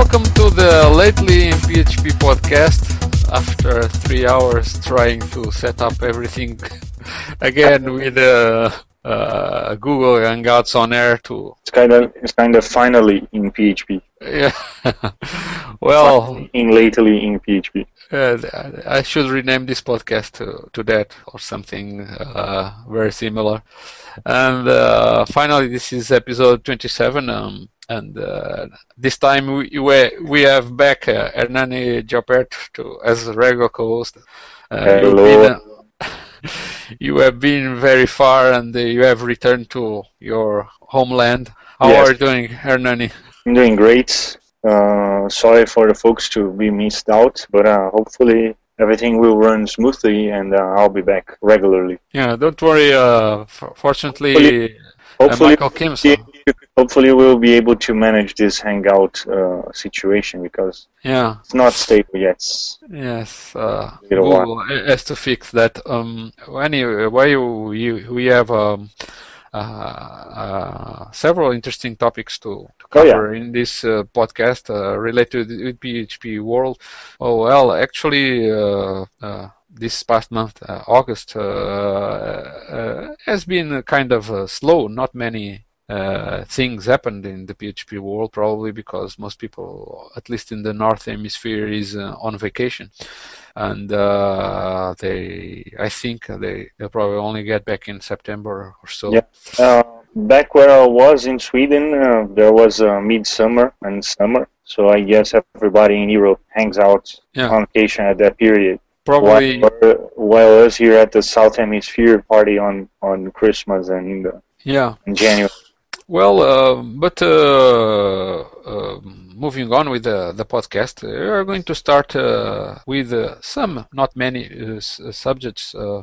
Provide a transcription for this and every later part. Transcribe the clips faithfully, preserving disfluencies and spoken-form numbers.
welcome to the Lately in P H P podcast. After three hours trying to set up everything again with uh, uh, Google Hangouts on air to. It's kind of it's kind of finally in P H P. Yeah. Well. Finally in lately in P H P. Uh, I should rename this podcast to, to that or something uh, very similar. And uh, finally, this is episode twenty-seven. Um, and uh, this time we we, we have back uh, Hernani Jopert to as a regular co-host. Uh, Hello. Been, uh, you have been very far and uh, you have returned to your homeland. How Yes. are you doing, Hernani? I'm doing great. Uh, sorry for the folks to be missed out, but uh, hopefully everything will run smoothly and uh, I'll be back regularly. Yeah, don't worry. Uh, f- fortunately, Hopefully- uh, Hopefully, Michael Kimson. hopefully we'll be able to manage this hangout uh, situation because Yeah. it's not stable yet. Yes. Uh, Bit of Google has to fix that. Um. Anyway, why we we have um. Uh, uh, several interesting topics to, to Oh, yeah. cover in this uh, podcast uh, related with P H P world. Oh well, actually, uh, uh, this past month, uh, August, uh, uh, has been kind of uh, slow. Not many uh, things happened in the P H P world, probably because most people, at least in the North Hemisphere, is uh, on vacation. And uh, they, I think they, they'll probably only get back in September or so. Yeah. Uh, back where I was in Sweden, uh, there was uh, midsummer and summer, so I guess everybody in Europe hangs out Yeah. on vacation at that period. Probably, While, while us here at the South Hemisphere party on, on Christmas and uh, yeah. in January. Well, uh, but uh, uh, moving on with the, the podcast, we are going to start uh, with uh, some, not many uh, s- subjects, uh,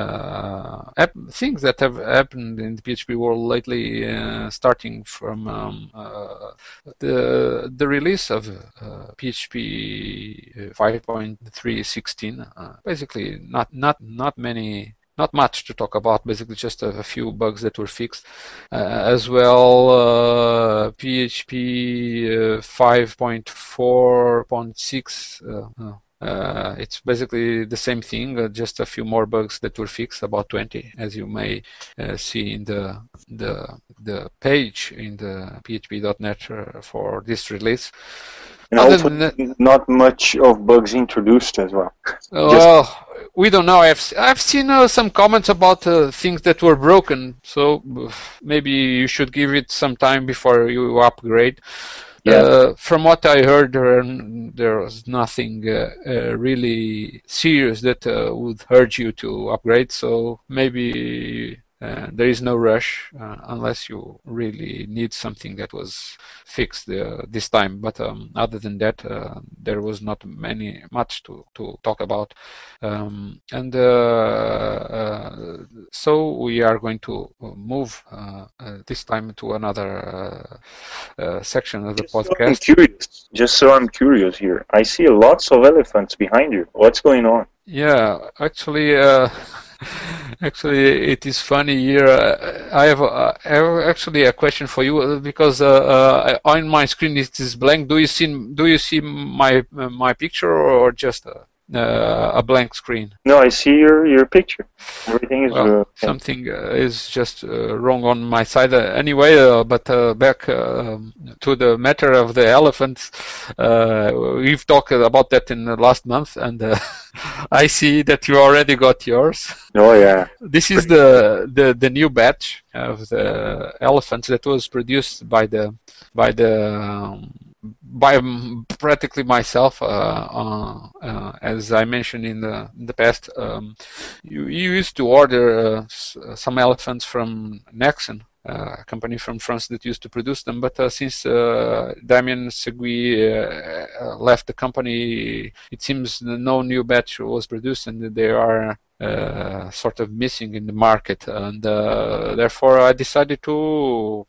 uh, ap- things that have happened in the P H P world lately, uh, starting from um, uh, the the release of uh, P H P five point three sixteen. Uh, basically, not not not many. Not much to talk about, basically just a, a few bugs that were fixed. Uh, as well, uh, P H P uh, five point four point six, uh, no, uh, it's basically the same thing, uh, just a few more bugs that were fixed, about twenty, as you may uh, see in the, the, the page in the P H P dot net uh, for this release. And Other also, than that- not much of bugs introduced as well. Well, we don't know. I've I've seen uh, some comments about uh, things that were broken, so uh, maybe you should give it some time before you upgrade. Yeah. Uh, from what I heard, there, there was nothing uh, uh, really serious that uh, would urge you to upgrade. So maybe uh, there is no rush uh, unless you really need something that was fixed uh, this time. But um, other than that, uh, there was not many much to, to talk about. Um, and uh, uh, so we are going to move uh, uh, this time to another uh, uh, section of the Just so I'm podcast. curious, just so I'm curious here, I see lots of elephants behind you. What's going on? Yeah, actually, uh, actually, it is funny here. Uh, I have, uh, I have actually a question for you uh, because uh, uh, on my screen it is blank. Do you see? Do you see my uh, my picture or just a, uh, a blank screen? No, I see your, your picture. Everything is... Well, uh, something uh, is just uh, wrong on my side uh, anyway, uh, but uh, back uh, to the matter of the elephants, uh, we've talked about that in the last month, and uh, I see that you already got yours. Oh, yeah. This is the, the, the new batch of the elephants that was produced by the by the um, by um, practically myself, uh, uh, uh, as I mentioned in the in the past. Um, you, you used to order uh, s- some elephants from Nexon, uh, a company from France that used to produce them. But uh, since uh, Damien Segui uh, uh, left the company, it seems no new batch was produced, and they are uh, sort of missing in the market, and uh, therefore I decided to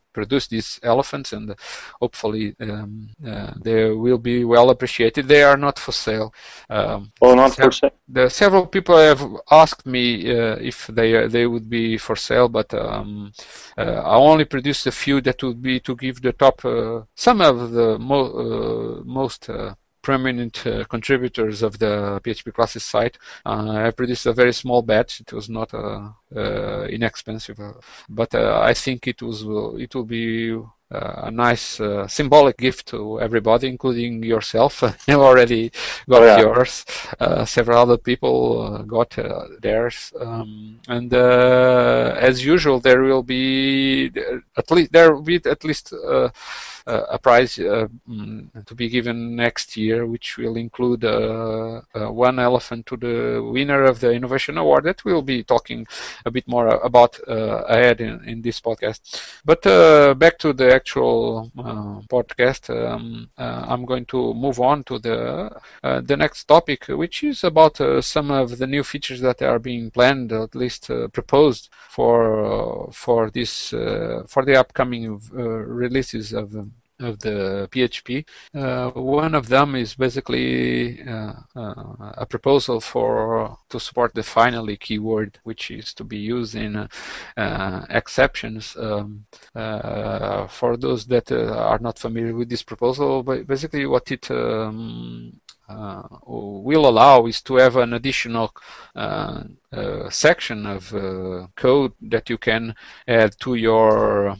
produce these elephants, and hopefully um, uh, they will be well appreciated. They are not for sale. Um, well, not for sale. The several people have asked me uh, if they they would be for sale, but um, uh, I only produced a few that would be to give the top uh, some of the mo- uh, most uh, prominent uh, contributors of the P H P classes site. Uh, I produced a very small batch. It was not uh, uh, inexpensive, uh, but uh, I think it was uh, it will be uh, a nice uh, symbolic gift to everybody, including yourself. You already got oh, yeah. yours. Uh, several other people uh, got uh, theirs, um, and uh, as usual, there will be at least there will be at least. Uh, Uh, a prize uh, to be given next year, which will include uh, uh, one elephant to the winner of the Innovation Award. That we'll be talking a bit more about uh, ahead in, in this podcast. But uh, back to the actual uh, podcast, um, uh, I'm going to move on to the uh, the next topic, which is about uh, some of the new features that are being planned, or at least uh, proposed for uh, for this uh, for the upcoming uh, releases of um, of the P H P. Uh, one of them is basically uh, uh, a proposal for to support the finally keyword, which is to be used in uh, uh, exceptions. Um, uh, for those that uh, are not familiar with this proposal, but basically what it um, Uh, will allow is to have an additional uh, uh, section of uh, code that you can add to your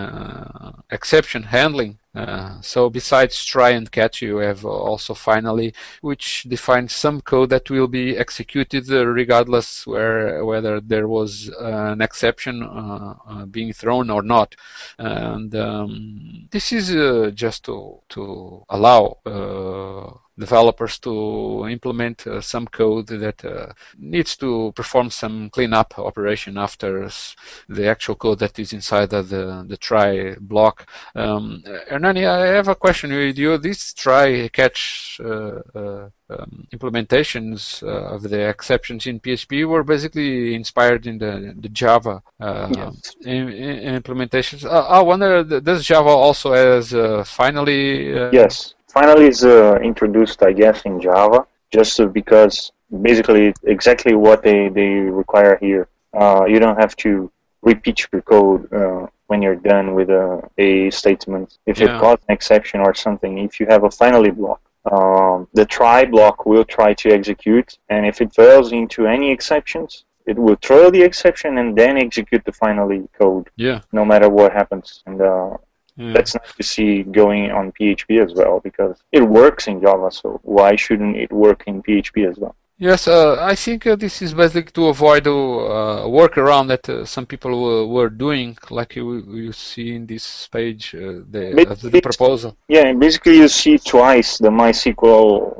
uh, exception handling. Uh, so besides try and catch, you have also finally, which defines some code that will be executed uh, regardless where whether there was uh, an exception uh, uh, being thrown or not. And um, this is uh, just to to allow uh, developers to implement uh, some code that uh, needs to perform some cleanup operation after the actual code that is inside of the, the try block. Um, Hernani, I have a question with you. These try catch uh, uh, um, implementations uh, of the exceptions in P H P were basically inspired in the, the Java uh, yes. in, in implementations. Uh, I wonder, does Java also has uh, finally? Uh, yes. Finally is uh, introduced, I guess, in Java, just uh, because basically exactly what they, they require here. Uh, you don't have to repeat your code uh, when you're done with a, a statement. If yeah. it causes an exception or something, if you have a finally block, um, the try block will try to execute, and if it fails into any exceptions, it will throw the exception and then execute the finally code, yeah. no matter what happens. And uh, Yeah. that's nice to see going on P H P as well, because it works in Java, so why shouldn't it work in P H P as well? Yes, uh, I think uh, this is basically to avoid a uh, workaround that uh, some people were, were doing, like you, you see in this page, uh, the, uh, the proposal. Yeah, basically you see twice the MySQL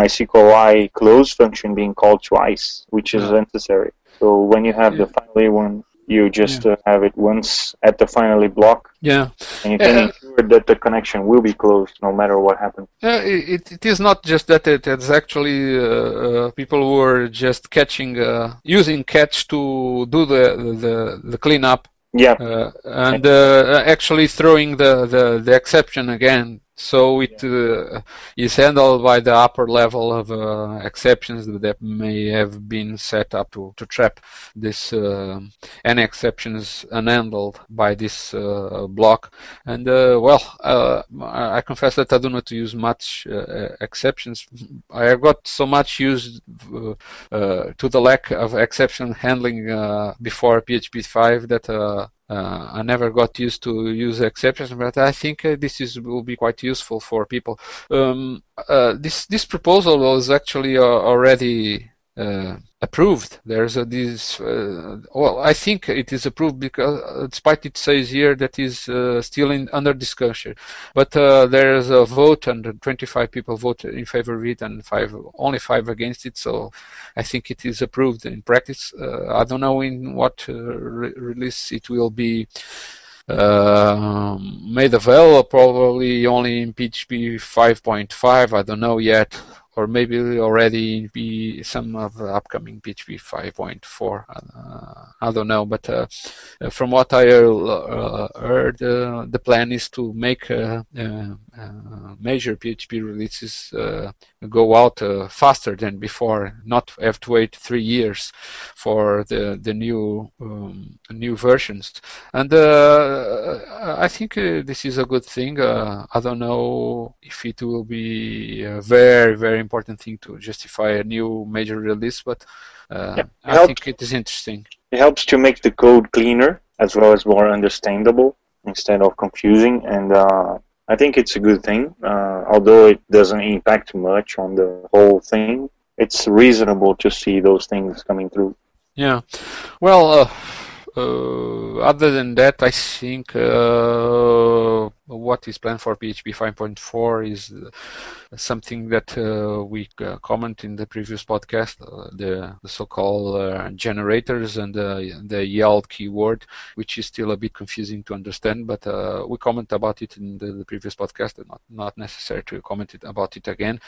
MySQLi close function being called twice, which is yeah. necessary. So when you have yeah. the finally one, you just yeah. uh, have it once at the finally block. Yeah. And you can uh, ensure that the connection will be closed no matter what happens. Uh, it, it is not just that, it, it's actually uh, uh, people who are just catching, uh, using catch to do the, the, the cleanup. Yeah. Uh, and uh, actually throwing the, the, the exception again. So it uh, is handled by the upper level of uh, exceptions that may have been set up to, to trap this uh, any exceptions unhandled by this uh, block. And uh, well, uh, I confess that I do not use much uh, exceptions. I have got so much used uh, uh, to the lack of exception handling uh, before P H P five that uh, Uh, I never got used to use exceptions, but I think uh, this is will be quite useful for people. Um, uh, this this proposal was actually uh, already uh, approved. There's a, this. Uh, well, I think it is approved because, uh, despite it says here that is uh, still in under discussion. But uh, there is a vote, and twenty-five people voted in favor of it, and five only five against it. So I think it is approved in practice. Uh, I don't know in what uh, re- release it will be uh, made available. Probably only in P H P five point five. I don't know yet. or maybe already be some of the upcoming P H P five point four. Uh, I don't know, but uh, from what I uh, heard, uh, the plan is to make uh, uh, uh, major P H P releases uh, go out uh, faster than before, not have to wait three years for the the new um, new versions. And uh, I think uh, this is a good thing. Uh, I don't know if it will be a very, very important thing to justify a new major release, but uh, yeah, I helps, think it is interesting. It helps to make the code cleaner as well as more understandable instead of confusing, and uh, I think it's a good thing. Uh, although it doesn't impact much on the whole thing, it's reasonable to see those things coming through. Yeah. Well, uh, Uh, other than that, I think uh, what is planned for P H P five point four is uh, something that uh, we uh, comment in the previous podcast, uh, the, the so-called uh, generators and the, the yield keyword, which is still a bit confusing to understand, but uh, we comment about it in the, the previous podcast, and not, not necessary to comment it, about it again.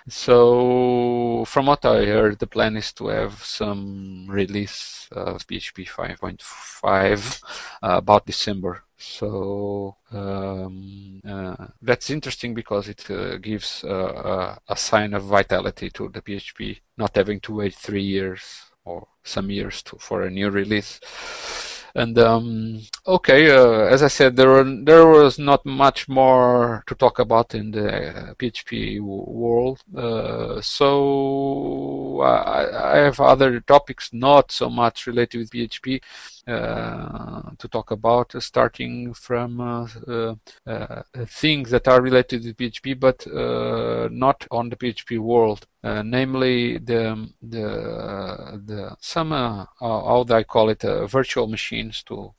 So from what I heard, the plan is to have some release of P H P five point five uh, about December. So um, uh, that's interesting because it uh, gives uh, a, a sign of vitality to the P H P, not having to wait three years or some years to, for a new release. And um, okay, uh, as I said, there were, there was not much more to talk about in the uh, P H P world. Uh, so I, I have other topics not so much related with P H P uh, to talk about, uh, starting from uh, uh, uh, things that are related to P H P, but uh, not on the P H P world. Uh, namely, the the the some uh, how do I call it uh, virtual machines to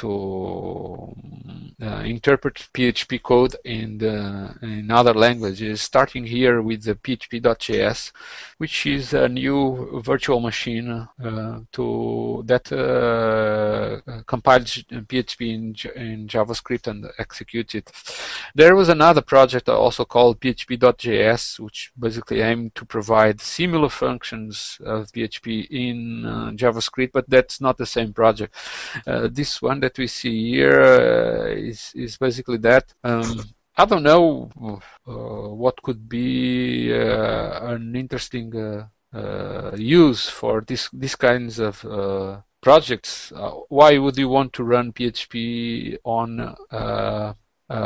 to uh, interpret P H P code in the in other languages. Starting here with the P H P dot J S, which is a new virtual machine uh, to that uh, compiles P H P in, in JavaScript and executes it. There was another project also called P H P dot J S, which basically aimed to provide similar functions of P H P in uh, JavaScript, but that's not the same project. Uh, this one that we see here uh, is, is basically that. Um, I don't know uh, what could be uh, an interesting uh, uh, use for this these kinds of uh, projects. Uh, why would you want to run P H P on uh,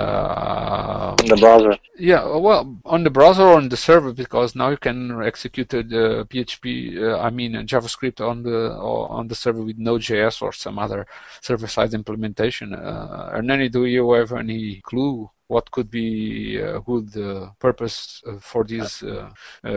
uh, the browser? Yeah, well, on the browser or on the server, because now you can execute the uh, P H P, uh, I mean uh, JavaScript on the or on the server with Node.js or some other server-side implementation. Uh, Hernani, do you have any clue what could be a uh, good uh, purpose uh, for these uh,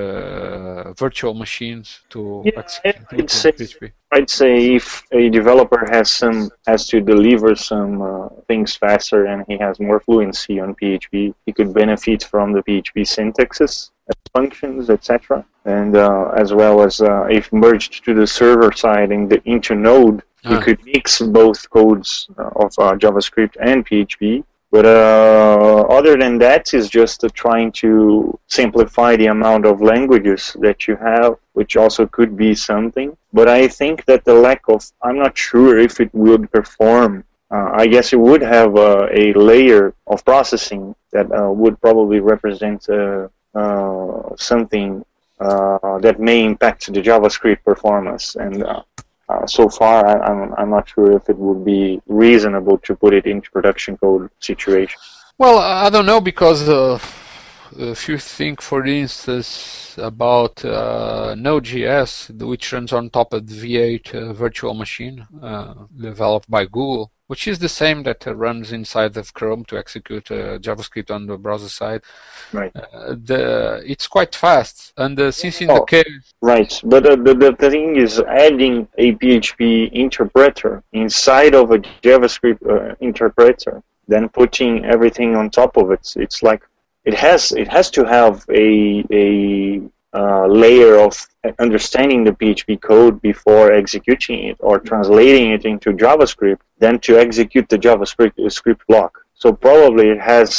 uh, virtual machines to yeah, execute say, P H P? I'd say if a developer has some has to deliver some uh, things faster and he has more fluency on P H P, he could benefit from the P H P syntaxes, functions, et cetera. And uh, as well as uh, if merged to the server side and the, into Node, ah. you could mix both codes of uh, JavaScript and P H P. But uh, other than that, is just uh, trying to simplify the amount of languages that you have, which also could be something. But I think that the lack of, I'm not sure if it would perform. Uh, I guess it would have uh, a layer of processing that uh, would probably represent uh, uh, something uh, that may impact the JavaScript performance. And uh, Uh, so far, I, I'm, I'm not sure if it would be reasonable to put it into production code situation. Well, I don't know, because uh, if you think, for instance, about uh, Node.js, which runs on top of the V eight uh, virtual machine uh, developed by Google, which is the same that uh, runs inside of Chrome to execute uh, JavaScript on the browser side. Right. Uh, the it's quite fast, and uh, since in oh, the case. Right, but uh, the the thing is adding a P H P interpreter inside of a JavaScript uh, interpreter, then putting everything on top of it. It's like it has it has to have a a uh, layer of understanding the P H P code before executing it or translating it into JavaScript, then to execute the JavaScript script block. So probably it has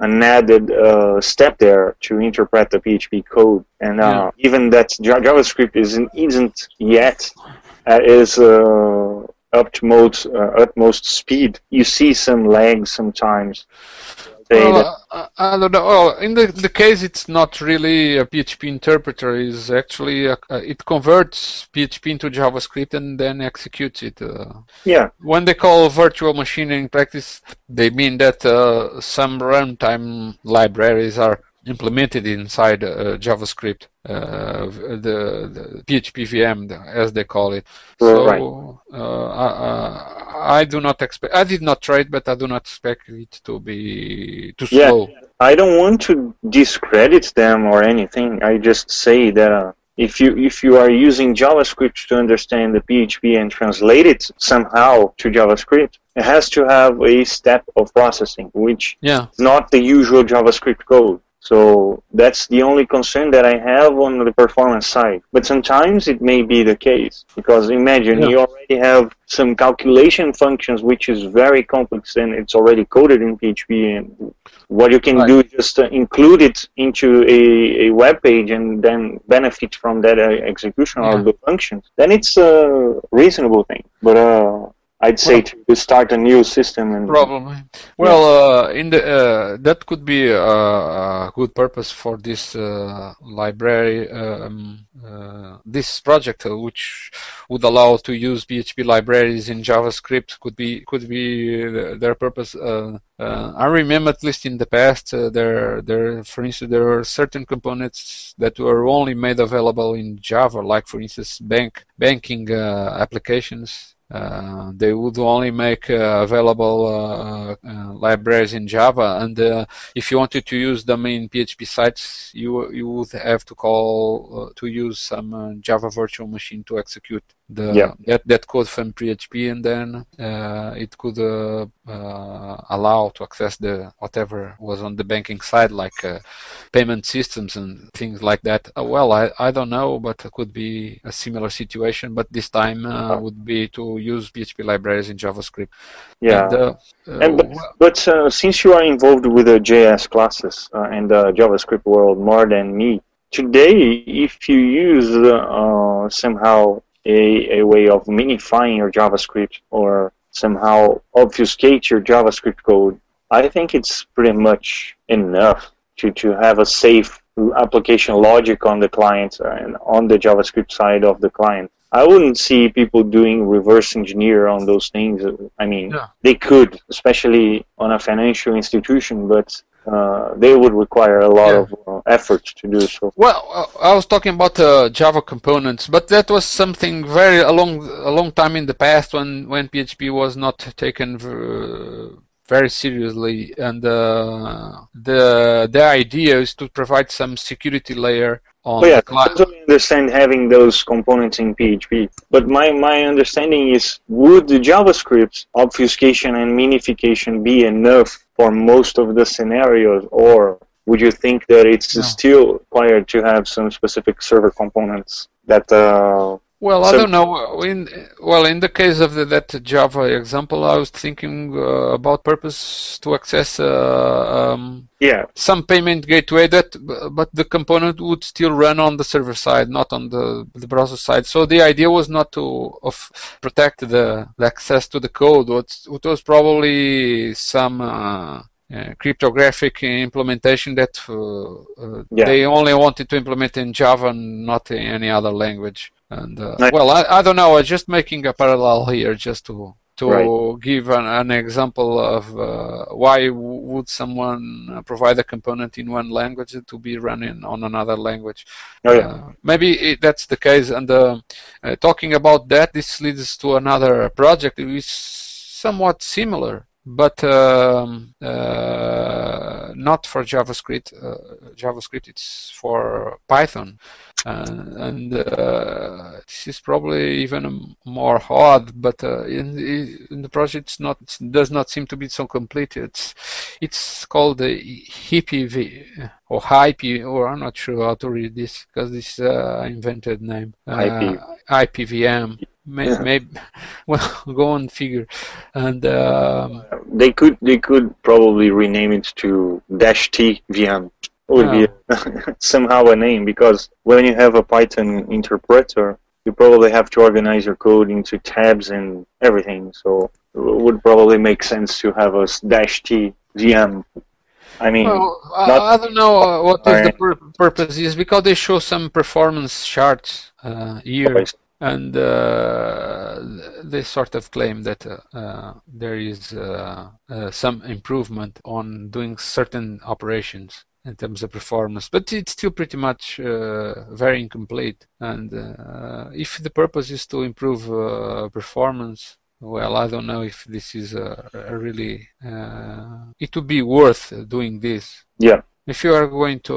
an added uh, step there to interpret the P H P code. And uh, yeah. even that JavaScript isn't, isn't yet uh, is uh, up to most, uh, utmost speed. You see some lag sometimes. Well, uh, I don't know. Oh, in the, the case, it's not really a P H P interpreter. It's actually a, uh, it converts P H P into JavaScript and then executes it. Uh, yeah. When they call virtual machine in practice, they mean that uh, some runtime libraries are implemented inside uh, JavaScript, uh, the, the P H P V M, as they call it. So right. uh, I, I do not expect. I did not try it, but I do not expect it to be too yeah, slow. I don't want to discredit them or anything. I just say that uh, if you if you are using JavaScript to understand the P H P and translate it somehow to JavaScript, it has to have a step of processing, which yeah. is not the usual JavaScript code. So that's the only concern that I have on the performance side. But sometimes it may be the case, because imagine yeah. you already have some calculation functions which is very complex and it's already coded in P H P, and what you can right. do is just uh, include it into a, a web page and then benefit from that uh, execution yeah. of the functions. Then it's a reasonable thing. But uh, I'd say well, to start a new system and probably. Well, uh, in the uh, that could be a, a good purpose for this uh, library, um, uh, this project, uh, which would allow to use P H P libraries in JavaScript. Could be could be their purpose. Uh, uh, I remember, at least in the past, uh, there there for instance there were certain components that were only made available in Java, like for instance bank banking uh, applications. Uh, they would only make uh, available uh, uh, libraries in Java, and uh, if you wanted to use them in P H P sites, you you would have to call uh, to use some uh, Java virtual machine to execute the yeah. that, that code from P H P, and then uh, it could uh, uh, allow to access the whatever was on the banking side, like uh, payment systems and things like that. Uh, well, I, I don't know, but it could be a similar situation, but this time uh, would be to use P H P libraries in JavaScript. Yeah. And, uh, and but but uh, since you are involved with the J S classes uh, and the JavaScript world more than me, today, if you use uh, somehow A, a way of minifying your JavaScript or somehow obfuscate your JavaScript code, I think it's pretty much enough to, to have a safe application logic on the client and on the JavaScript side of the client. I wouldn't see people doing reverse engineer on those things. I mean, yeah. they could, especially on a financial institution, but Uh, they would require a lot yeah. of uh, effort to do so. Well, uh, I was talking about uh, Java components, but that was something very a long, a long time in the past when, when P H P was not taken uh, very seriously, and uh, the the idea is to provide some security layer on oh, yeah, the client. I totally understand having those components in P H P, but my, my understanding is, would the JavaScript obfuscation and minification be enough for most of the scenarios, or would you think that it's no. still required to have some specific server components that uh, Well, I so, don't know. In, well, in the case of the, that Java example, I was thinking uh, about purpose to access uh, um, yeah. some payment gateway, that, but the component would still run on the server side, not on the, the browser side. So the idea was not to of protect the, the access to the code. It was probably some uh, Uh, cryptographic implementation that uh, uh, yeah. they only wanted to implement in Java, not in any other language. And uh, nice. Well, I, I don't know. I'm just making a parallel here, just to to right. give an, an example of uh, why would someone provide a component in one language to be running on another language. Oh, yeah. uh, maybe it, that's the case. And uh, uh, talking about that, this leads to another project which is somewhat similar, but um, uh, not for JavaScript. Uh, JavaScript, it's for Python, uh, and uh, this is probably even more hard. But uh, in, in the project, it's not, it does not seem to be so complete. It's it's called the H I P V or H I P, or I'm not sure how to read this because this is uh, invented name. Uh, I P. I P V M. May, maybe, well, go on figure. And um, they could they could probably rename it to dash T V M. Would be somehow a name, because when you have a Python interpreter, you probably have to organize your code into tabs and everything. So it would probably make sense to have a dash T V M. I mean, well, I don't know what is the pur purpose is, because they show some performance charts uh, here, and uh, they sort of claim that uh, uh, there is uh, uh, some improvement on doing certain operations in terms of performance, but it's still pretty much uh, very incomplete. And uh, if the purpose is to improve uh, performance, well, I don't know if this is a, a really, uh, it would be worth doing this. Yeah. If you are going to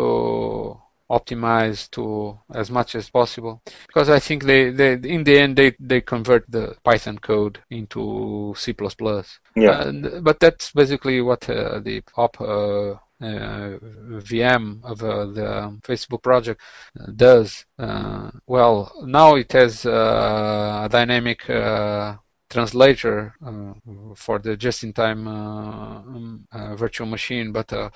optimize to as much as possible, because I think they, they in the end, they, they convert the Python code into C plus plus. Yeah. And, but that's basically what uh, the op uh, uh, V M of uh, the Facebook project uh, does. Uh, well, now it has uh, a dynamic uh, translator uh, for the just-in-time uh, uh, virtual machine, but uh,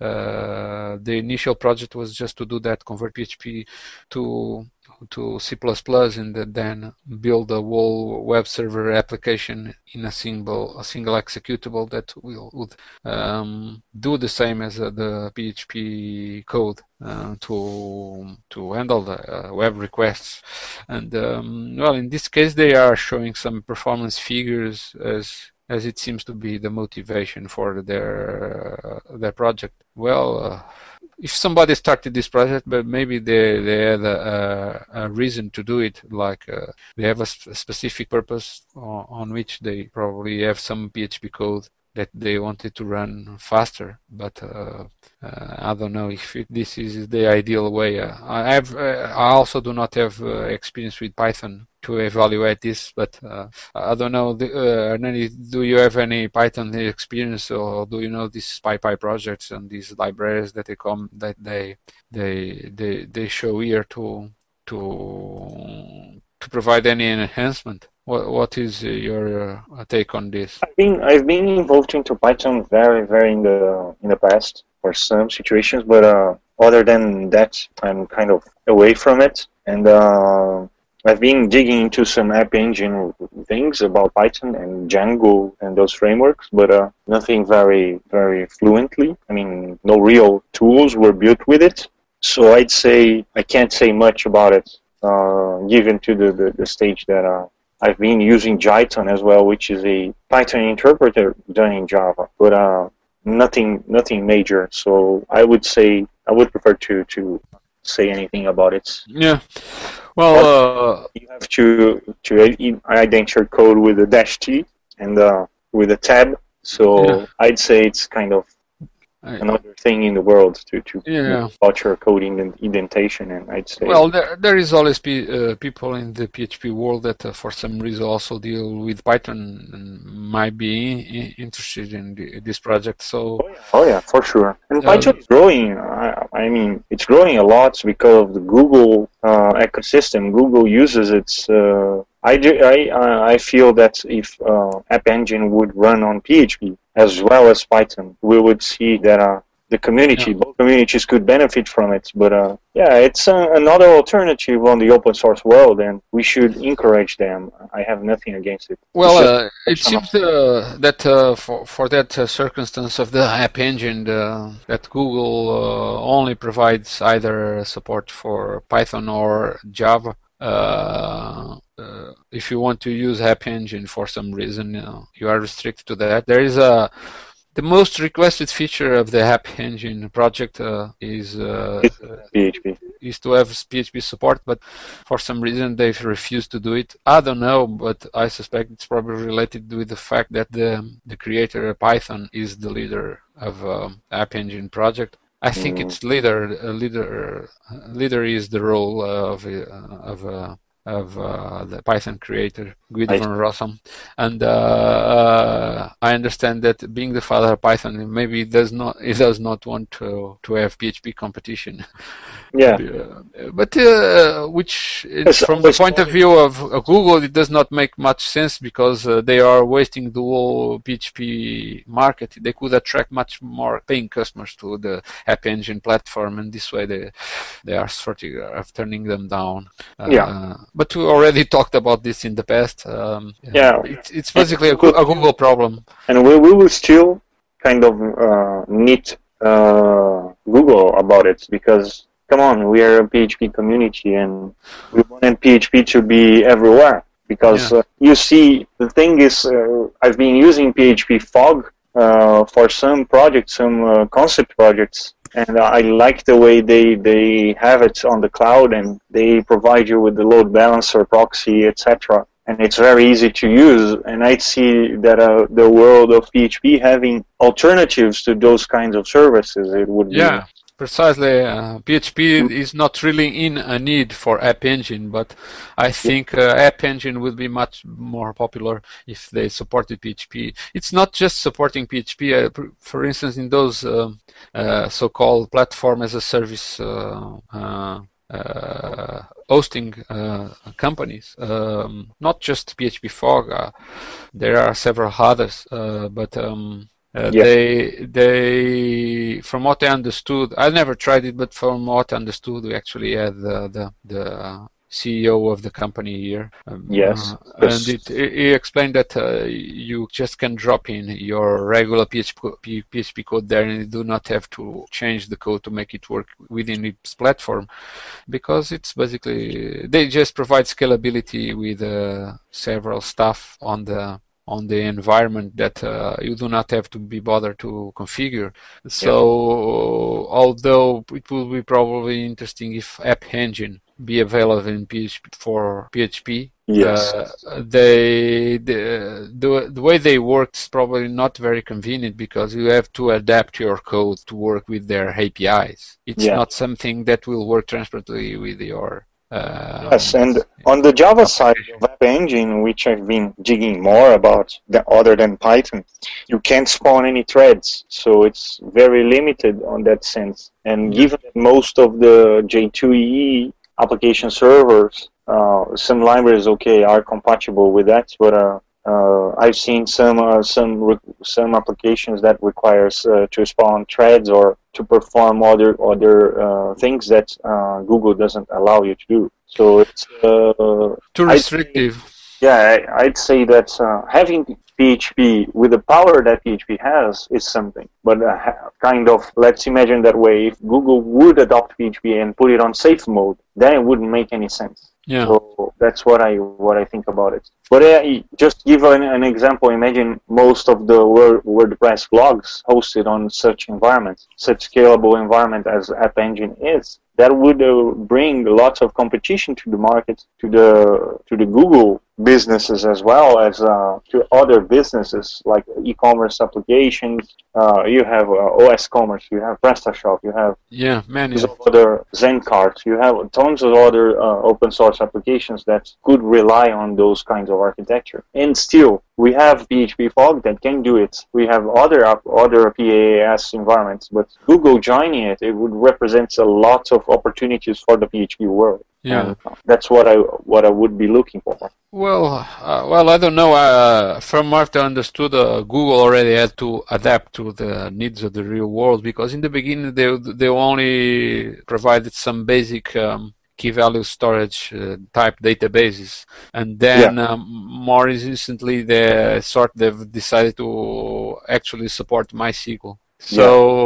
uh, the initial project was just to do that, convert P H P to to C plus plus, and then build a whole web server application in a single a single executable that will would um, do the same as uh, the P H P code uh, to to handle the uh, web requests. And um, well, in this case, they are showing some performance figures as as it seems to be the motivation for their uh, their project. Well. Uh, If somebody started this project, but maybe they, they had a, a reason to do it, like uh, they have a sp specific purpose on, on which they probably have some P H P code that they wanted to run faster. But uh, uh, I don't know if it, this is the ideal way. Uh, I have, uh, I also do not have uh, experience with Python to evaluate this, but uh, I don't know. The, uh, Hernani, do you have any Python experience, or do you know these SpyPy projects and these libraries that they come that they they they they show here to to to provide any enhancement? What what is your uh, take on this? I've been I've been involved into Python very very in the in the past for some situations, but uh, other than that, I'm kind of away from it, and. Uh, I've been digging into some App Engine things about Python and Django and those frameworks, but uh, nothing very, very fluently. I mean, no real tools were built with it. So I'd say I can't say much about it, uh, given to the, the, the stage that uh, I've been using Jython as well, which is a Python interpreter done in Java, but uh, nothing, nothing major. So I would say I would prefer to to say anything about it. Yeah. Well, uh, you have to to ident your code with a dash T and uh, with a tab. So yeah. I'd say it's kind of another thing in the world to to yeah. about your coding and indentation. And I'd say well, there there is always pe uh, people in the P H P world that uh, for some reason also deal with Python and might be in interested in the, this project. So oh yeah, oh, yeah for sure. And uh, Python is growing. I, I mean, it's growing a lot because of the Google uh, ecosystem. Google uses its. Uh, I do. I I feel that if uh, App Engine would run on P H P as well as Python, we would see that uh, the community, yeah. both communities could benefit from it. But uh, yeah, it's uh, another alternative on the open source world, and we should encourage them. I have nothing against it. Well, uh, it seems uh, that uh, for for that uh, circumstance of the App Engine, the, that Google uh, only provides either support for Python or Java. Uh, uh, if you want to use App Engine for some reason, you know, you are restricted to that. There is a the most requested feature of the App Engine project uh, is uh, P H P. is to have P H P support, but for some reason they've refused to do it. I don't know, but I suspect it's probably related with the fact that the the creator of Python is the leader of um, App Engine project. I think mm. it's leader. Uh, leader. Uh, leader is the role of uh, of uh, of uh, the Python creator Guido van Rossum, and uh, uh, I understand that being the father of Python, maybe it does not he does not want to to have P H P competition. Yeah, uh, but uh, which It's from the point of view of uh, Google, it does not make much sense because uh, they are wasting the whole P H P market. They could attract much more paying customers to the App Engine platform, and this way they they are sort of turning them down. Uh, yeah, but we already talked about this in the past. Um, yeah, it's, it's basically a, a Google problem. And we, we will still kind of uh, need uh, Google about it because, come on, we are a P H P community and we want P H P to be everywhere. Because yeah. uh, you see, the thing is, uh, I've been using P H P Fog uh, for some projects, some uh, concept projects, and I like the way they, they have it on the cloud and they provide you with the load balancer, proxy, et cetera. And it's very easy to use. And I see that uh, the world of P H P having alternatives to those kinds of services, it would yeah. be... Precisely, uh, P H P is not really in a need for App Engine, but I think uh, App Engine will be much more popular if they supported P H P. It's not just supporting P H P. Uh, for instance, in those uh, uh, so-called platform as a service uh, uh, uh, hosting uh, companies, um, not just P H P Fog. Uh, there are several others, uh, but. Um, Uh, yeah. They, they, from what I understood, I never tried it, but from what I understood, we actually had the the, the C E O of the company here. Um, yes. Uh, and it, he explained that uh, you just can drop in your regular P H P, P H P code there, and you do not have to change the code to make it work within its platform, because it's basically they just provide scalability with uh, several stuff on the. on the environment that uh, you do not have to be bothered to configure. So, yeah. Although it will be probably interesting if App Engine be available in P H P for P H P. Yes. Uh, they the, the the way they work is probably not very convenient because you have to adapt your code to work with their A P Is. It's yeah. not something that will work transparently with your Uh, yes, and on the Java side of App Engine, which I've been digging more about, the, other than Python, you can't spawn any threads, so it's very limited on that sense. And given that most of the J two E E application servers, uh, some libraries, okay, are compatible with that, but uh, uh, I've seen some uh, some some applications that requires uh, to spawn threads or to perform other other uh, things that uh, Google doesn't allow you to do. So it's uh, too restrictive. I'd say, yeah, I, I'd say that uh, having P H P with the power that P H P has is something. But uh, kind of, let's imagine that way. If Google would adopt P H P and put it on safe mode, then it wouldn't make any sense. Yeah. So that's what I what I think about it. But uh, just give an, an example. Imagine most of the Word, WordPress blogs hosted on such environments, such scalable environment as App Engine is. That would uh, bring lots of competition to the market, to the to the Google businesses as well as uh, to other businesses like e-commerce applications. Uh, you have uh, O S Commerce, you have PrestaShop, you have yeah, many other Zencart, you have tons of other uh, open source applications that could rely on those kinds of architecture. And still, we have P H P Fog that can do it. We have other other P A S environments, but Google joining it, it would represent a lot of opportunities for the P H P world. Yeah, and that's what I what I would be looking for. Well, uh, well, I don't know. Uh, from what I understood, uh, Google already had to adapt to the needs of the real world because in the beginning they they only provided some basic um, key value storage uh, type databases, and then yeah. um, more recently they sort they've decided to actually support MySQL. So,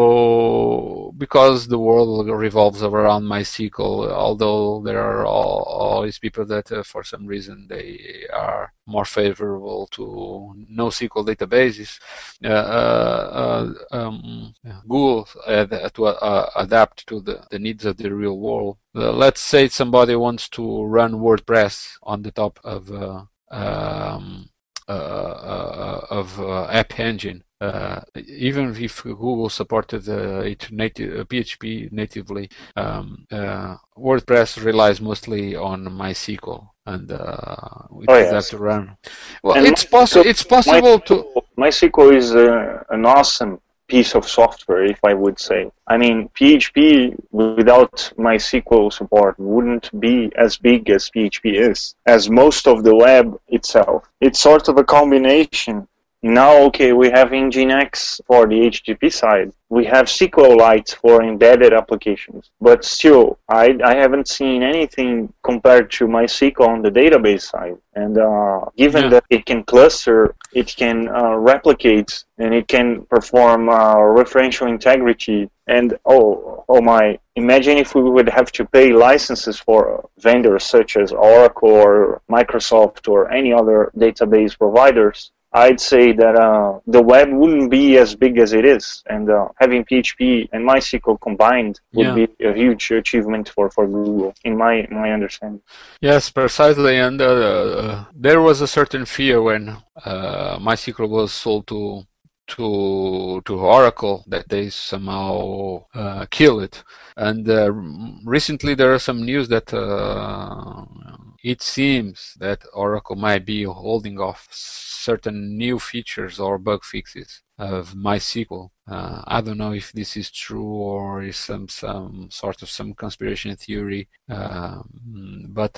yeah. because the world revolves around MySQL, although there are all, all these people that uh, for some reason they are more favorable to NoSQL databases, uh, uh, um, Google had to uh, adapt to the, the needs of the real world. Uh, let's say somebody wants to run WordPress on the top of uh, um, uh, uh, of uh, App Engine. uh, even if Google supported uh, it native uh, P H P natively, um, uh, WordPress relies mostly on MySQL, and uh, it Oh, would have yes. to run. Well, And it's possible. It's possible to. MySQL is uh, an awesome piece of software, if I would say. I mean, P H P without MySQL support wouldn't be as big as P H P is, as most of the web itself. It's sort of a combination. Now, okay, we have Nginx for the H T T P side. We have SQLite for embedded applications. But still, I, I haven't seen anything compared to MySQL on the database side. And uh, given Yeah. that it can cluster, it can uh, replicate, and it can perform uh, referential integrity. And, oh, oh my, imagine if we would have to pay licenses for vendors such as Oracle or Microsoft or any other database providers. I'd say that uh, the web wouldn't be as big as it is, and uh, having P H P and MySQL combined would Yeah. be a huge achievement for, for Google, in my in my understanding. Yes, precisely. And uh, there was a certain fear when uh, MySQL was sold to to to Oracle that they somehow uh, kill it. And uh, recently there are some news that uh, it seems that Oracle might be holding off certain new features or bug fixes of MySQL. Uh, I don't know if this is true or is some some sort of some conspiracy theory, uh, but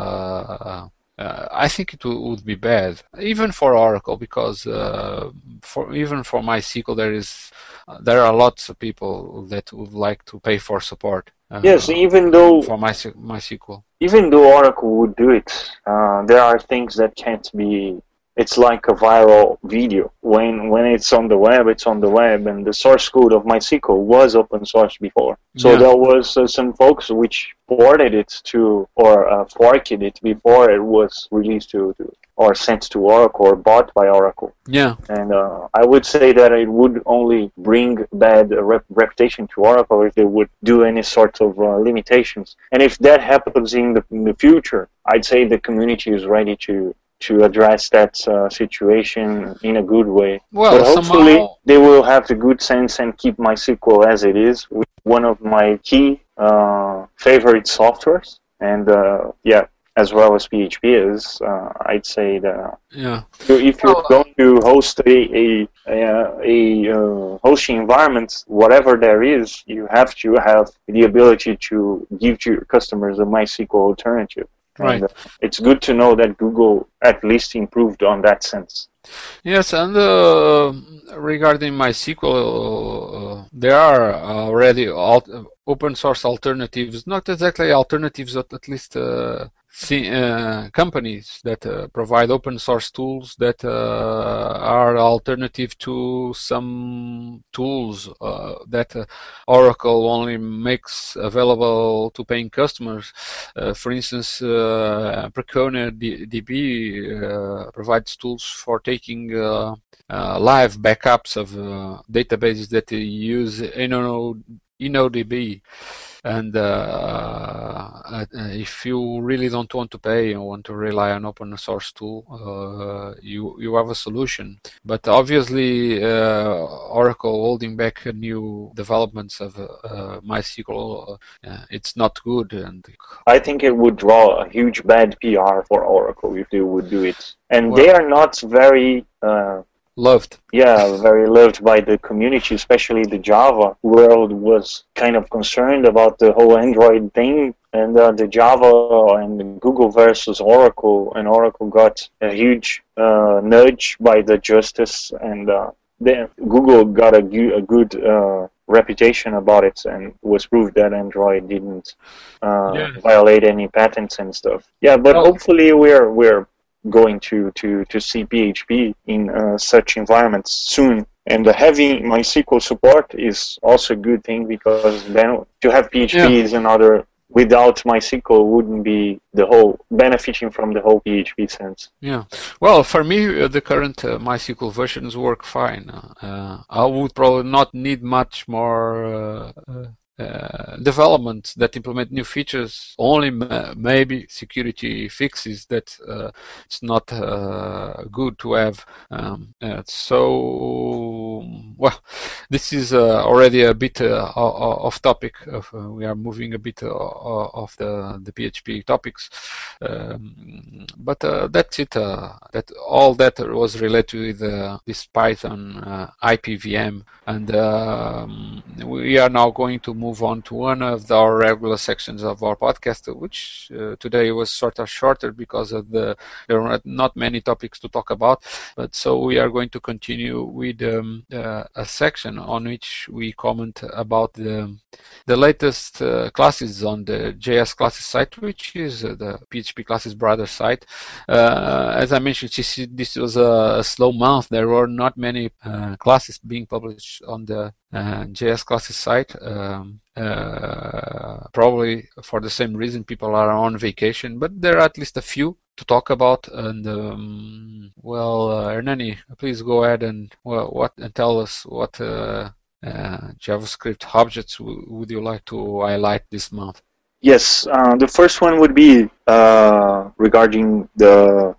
uh, uh, I think it w- would be bad, even for Oracle, because uh, for even for MySQL there is uh, there are lots of people that would like to pay for support. Uh, Yes, even though for My, MySQL. even though Oracle would do it, uh, there are things that can't be. It's like a viral video. When when it's on the web, it's on the web, and the source code of MySQL was open source before. So Yeah. there was uh, some folks which ported it to or uh, forked it before it was released to, to or sent to Oracle or bought by Oracle. Yeah. And uh, I would say that it would only bring bad uh, rep- reputation to Oracle if they would do any sort of uh, limitations. And if that happens in the, in the future, I'd say the community is ready to to address that uh, situation in a good way. Well, but hopefully somehow, they will have the good sense and keep MySQL as it is, with one of my key uh, favorite softwares. And uh, yeah, as well as P H P is, uh, I'd say that yeah. if you're Well, going to host a a, a, a uh, hosting environment, whatever there is, you have to have the ability to give to your customers a MySQL alternative. Right. And uh, it's good to know that Google at least improved on that sense. Yes, and uh, regarding MySQL, uh, there are already alt- open source alternatives, not exactly alternatives, but at least uh, see, uh, companies that uh, provide open source tools that uh, are alternative to some tools uh, that uh, Oracle only makes available to paying customers. Uh, for instance, uh, Percona D B uh, provides tools for taking uh, uh, live backups of uh, databases that use InnoDB. And uh, uh, if you really don't want to pay and want to rely on open source tool, uh, you you have a solution. But obviously, uh, Oracle holding back new developments of uh, MySQL, uh, it's not good. And I think it would draw a huge bad P R for Oracle if they would do it. And Well- they are not very... Uh, loved. Yeah, very loved by the community, especially the Java world was kind of concerned about the whole Android thing, and uh, the Java and Google versus Oracle, and Oracle got a huge uh, nudge by the justice, and uh, then Google got a, gu- a good uh, reputation about it, and was proved that Android didn't uh, Yeah. violate any patents and stuff. Yeah, but Well- hopefully we're we're going to, to, to see P H P in uh, such environments soon. And uh, having MySQL support is also a good thing, because then to have P H P Yeah. is another, without MySQL wouldn't be the whole, benefiting from the whole P H P sense. Yeah. Well, for me, uh, the current uh, MySQL versions work fine. Uh, I would probably not need much more uh, uh, uh, developments that implement new features, only ma- maybe security fixes that uh, it's not uh, good to have. Um, uh, so, well, this is uh, already a bit uh, off topic. Of, uh, we are moving a bit uh, off the, the P H P topics, um, but uh, that's it. Uh, that all that was related with uh, this Python uh, I P V M, and um, we are now going to move on to one of our regular sections of our podcast, which uh, today was sort of shorter because of the there are not many topics to talk about. But so we are going to continue with um, uh, a section on which we comment about the the latest uh, classes on the J S classes site, which is uh, the P H P classes brother site. Uh, as I mentioned, this was a slow month. There were not many uh, classes being published on the uh, J S classes site. Um, uh, probably for the same reason, people are on vacation, but there are at least a few to talk about. And um, well, uh, Hernani, please go ahead and well, what and tell us what uh, uh, JavaScript objects w- would you like to highlight this month? Yes, uh, the first one would be uh, regarding the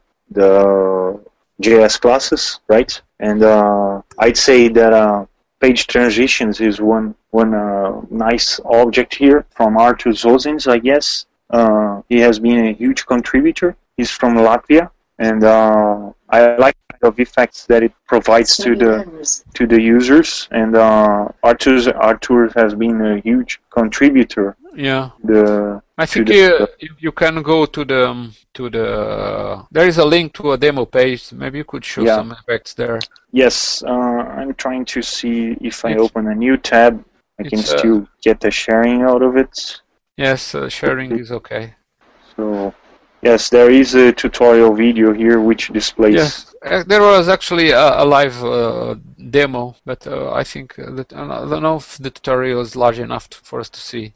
the J S classes, right? And uh, I'd say that uh, page transitions is one one uh, nice object here from Artur Zozins, I guess. Uh, he has been a huge contributor. He's from Latvia, and uh, I like the kind of effects that it provides to the to the users. And uh, Artur Artur has been a huge contributor. Yeah, the I think the, you, you can go to the um, to the. There is a link to a demo page. Maybe you could show yeah. some effects there. Yes, uh, I'm trying to see if I it's, open a new tab, I can still uh, get the sharing out of it. Yes, uh, sharing is okay. So, yes, there is a tutorial video here which displays. Yes, uh, there was actually a, a live uh, demo, but uh, I think that I don't know if the tutorial is large enough to, for us to see.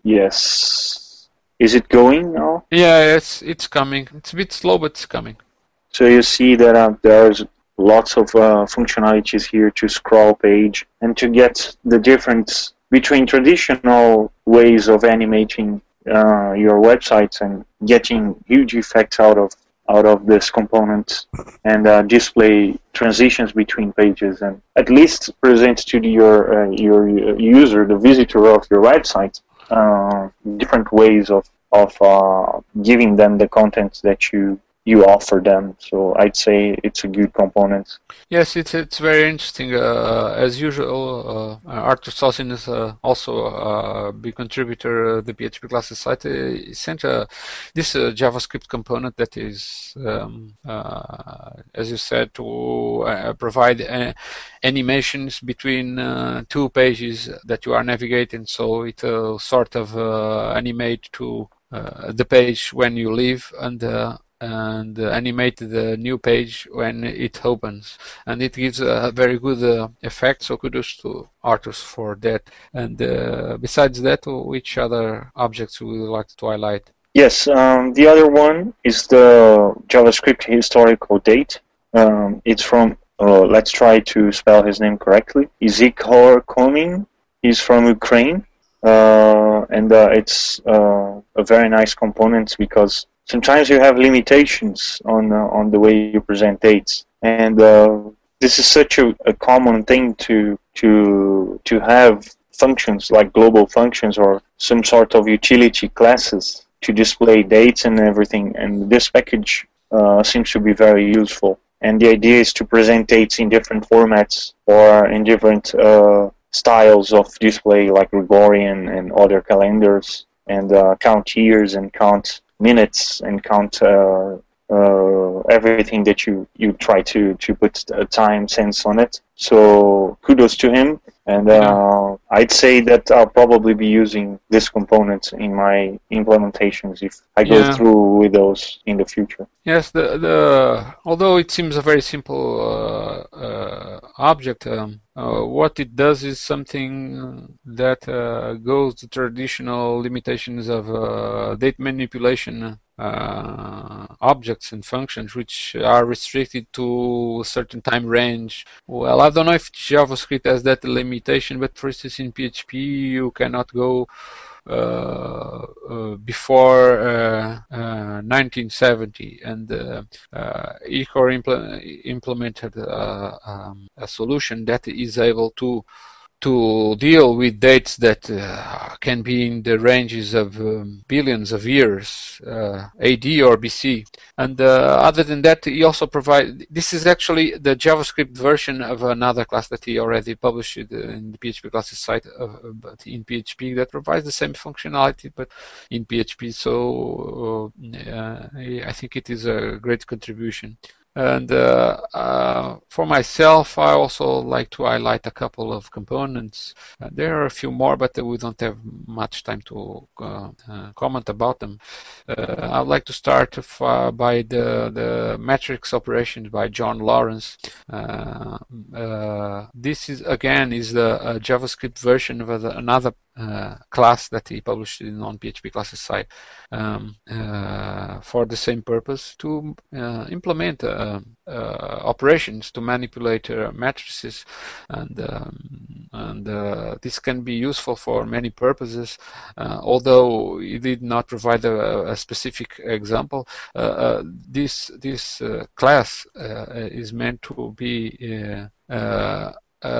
Yes. Is it going now? Yeah, it's it's coming. It's a bit slow, but it's coming. So you see that uh, there's lots of uh, functionalities here to scroll page and to get the difference between traditional ways of animating uh, your websites and getting huge effects out of out of this component and uh, display transitions between pages and at least present to your uh, your user, the visitor of your website, uh, different ways of of uh, giving them the content that you you offer them. So I'd say it's a good component. Yes, it's it's very interesting. Uh, as usual, uh, Artur Zozins is uh, also a big contributor of the P H P classes site. He sent uh, this uh, JavaScript component that is, um, uh, as you said, to uh, provide uh, animations between uh, two pages that you are navigating. So it will sort of uh, animate to uh, the page when you leave and uh, and uh, animate the new page when it opens, and it gives a very good uh, effect. So kudos to Artur for that. And uh, besides that, which other objects would you like to highlight? Yes, um, the other one is the JavaScript historical date. Um, it's from, uh, let's try to spell his name correctly, Izikor Komin. He's from Ukraine, uh, and uh, it's uh, a very nice component because sometimes you have limitations on uh, on the way you present dates, and uh, this is such a, a common thing to to to have functions like global functions or some sort of utility classes to display dates and everything. And this package uh, seems to be very useful. And the idea is to present dates in different formats or in different uh, styles of display, like Gregorian and other calendars, and uh, count years and count minutes and count uh, uh, everything that you, you try to, to put a time sense on it. So kudos to him. And uh, yeah. I'd say that I'll probably be using this component in my implementations if I go yeah. through with those in the future. Yes, the the although it seems a very simple uh, uh, object, um, uh, what it does is something that uh, goes to traditional limitations of uh, date manipulation uh, objects and functions which are restricted to a certain time range. Well, I don't know if JavaScript has that limitation, but for instance in P H P you cannot go Uh, uh, before uh, uh, nineteen seventy, and uh, uh, Ecor impl implemented uh, um, a solution that is able to to deal with dates that uh, can be in the ranges of um, billions of years, uh, A D or B C. And uh, other than that, he also provides, this is actually the JavaScript version of another class that he already published in the P H P classes site, uh, but in P H P, that provides the same functionality, but in P H P. So uh, I think it is a great contribution. And uh, uh, for myself, I also like to highlight a couple of components. Uh, there are a few more, but we don't have much time to uh, uh, comment about them. Uh, I'd like to start uh, by the, the matrix operations by John Lawrence. Uh, uh, this is again is the uh, JavaScript version of the, another Uh, class that he published in on P H P classes site um, uh, for the same purpose, to uh, implement uh, uh, operations to manipulate uh, matrices, and um, and uh, this can be useful for many purposes. Uh, although he did not provide a, a specific example, uh, uh, this this uh, class uh, is meant to be uh, uh,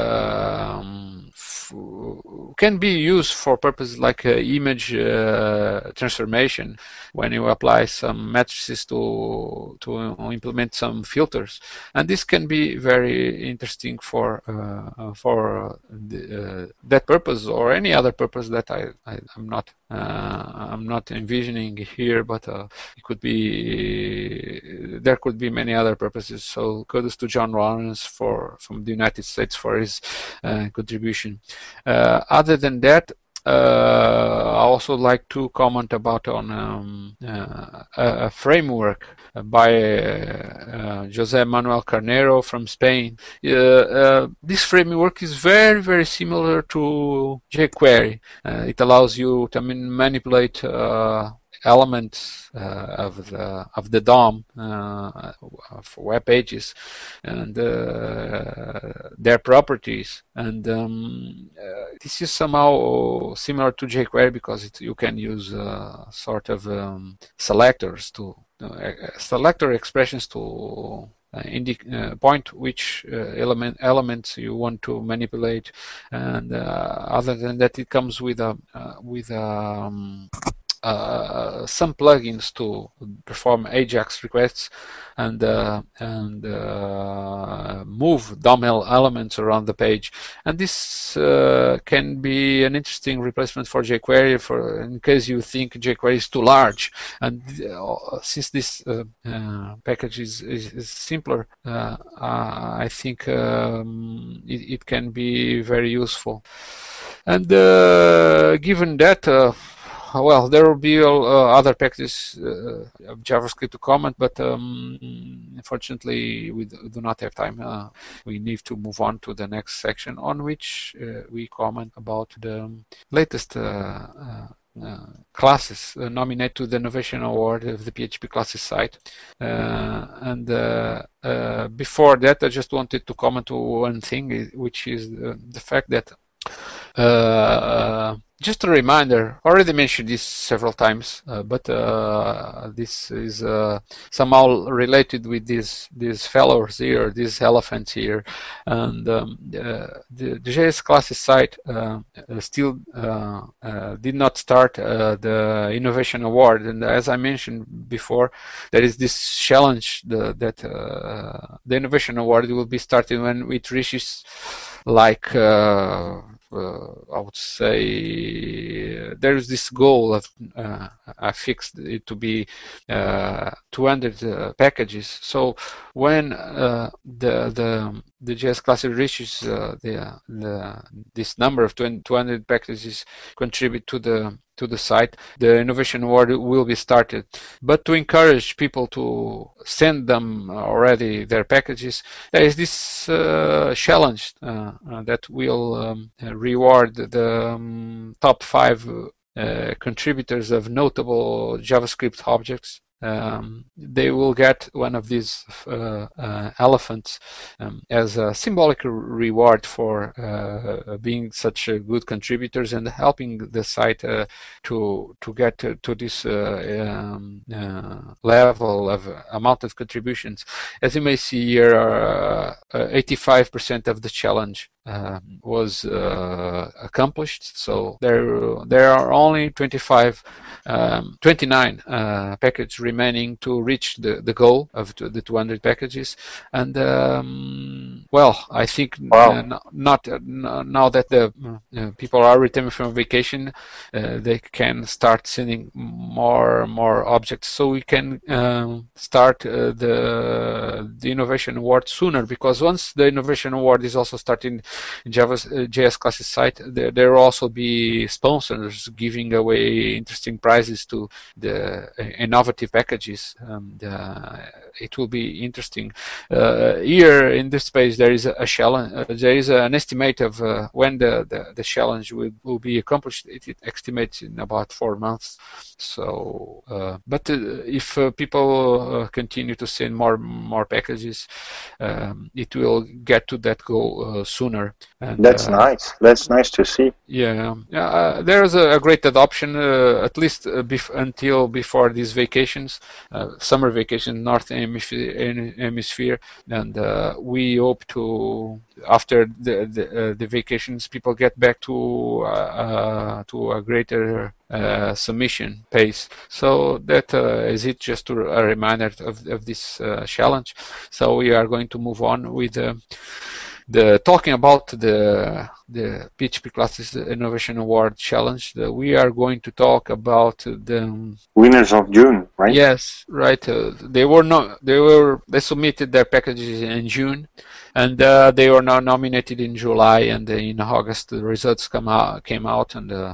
Um, can be used for purposes like uh, image uh, transformation, when you apply some matrices to to implement some filters, and this can be very interesting for uh, for the, uh, that purpose or any other purpose that I, I I'm not uh, I'm not envisioning here, but uh, it could be there could be many other purposes. So kudos to John Lawrence for from the United States for his uh, contribution. Uh, other than that, uh, I also like to comment about on um, uh, a, a framework by uh, uh, José Manuel Carneiro from Spain. Uh, uh, this framework is very, very similar to jQuery. Uh, it allows you to manipulate uh, elements uh, of the of the D O M uh, for web pages and uh, their properties, and um, uh, this is somehow similar to jQuery because it, you can use uh, sort of um, selectors to uh, selector expressions to Uh, indic uh, point which uh, element elements you want to manipulate, and uh, other than that, it comes with a uh, with um, uh, some plugins to perform AJAX requests and uh, and uh, move D O M elements around the page, and this uh, can be an interesting replacement for jQuery for in case you think jQuery is too large. And uh, since this uh, uh, package is, is, is simpler, uh, uh, I think um, it, it can be very useful. And uh, given that, uh, well, there will be uh, other packages uh, of JavaScript to comment, but um, unfortunately we do not have time. Uh, we need to move on to the next section, on which uh, we comment about the latest uh, uh, uh, classes uh, nominated to the Innovation Award of the P H P classes site. Uh, and uh, uh, before that, I just wanted to comment on one thing, which is the, the fact that uh, just a reminder, already mentioned this several times, uh, but uh, this is uh, somehow related with these these fellows here, these elephants here, and um, uh, the, the J S classes site uh, still uh, uh, did not start uh, the Innovation Award, and as I mentioned before, there is this challenge the, that uh, the Innovation Award will be starting when it reaches like uh, Uh, I would say uh, there is this goal of uh, I fixed it to be uh, two hundred uh, packages. So when uh, the the the J S class reaches uh, the the this number of two hundred packages contribute to the to the site, the Innovation Award will be started. But to encourage people to send them already their packages, there is this uh, challenge uh, uh, that will um, reward the um, top five uh, contributors of notable JavaScript objects. um, they will get one of these uh, uh, elephants um, as a symbolic reward for uh, being such uh, good contributors and helping the site uh, to to get to, to this uh, um, uh, level of amount of contributions. As you may see here, uh, eighty-five percent of the challenge Uh, was uh, accomplished. So there there are only twenty-five, um, twenty-nine uh, packages remaining to reach the, the goal of the two hundred packages. And um, well, I think wow. uh, not uh, now that the uh, people are returning from vacation, uh, they can start sending more more objects. So we can um, start uh, the the innovation award sooner, because once the innovation award is also starting in Java's uh, J S classes site, there there will also be sponsors giving away interesting prizes to the uh, innovative packages. Um, the, it will be interesting. Uh, here in this space, there is a challenge. Uh, there is an estimate of uh, when the, the the challenge will, will be accomplished. It, it estimates in about four months. So, uh, but uh, if uh, people uh, continue to send more more packages, um, it will get to that goal uh, sooner. And, That's uh, nice. That's nice to see. Yeah, yeah. Uh, there's a, a great adoption, uh, at least uh, bef until before these vacations, uh, summer vacation, North Hemisphere, hemisphere and uh, we hope to, after the the, uh, the vacations, people get back to uh, uh, to a greater uh, submission pace. So that uh, is it. Just to, a reminder of of this uh, challenge. So we are going to move on with. Uh, The, talking about the the P H P Classes Innovation Award Challenge, the, we are going to talk about the winners of June, right? Yes, right. Uh, they were no, they were they submitted their packages in June, and uh, they were now nominated in July, and in August the results come out came out, and uh,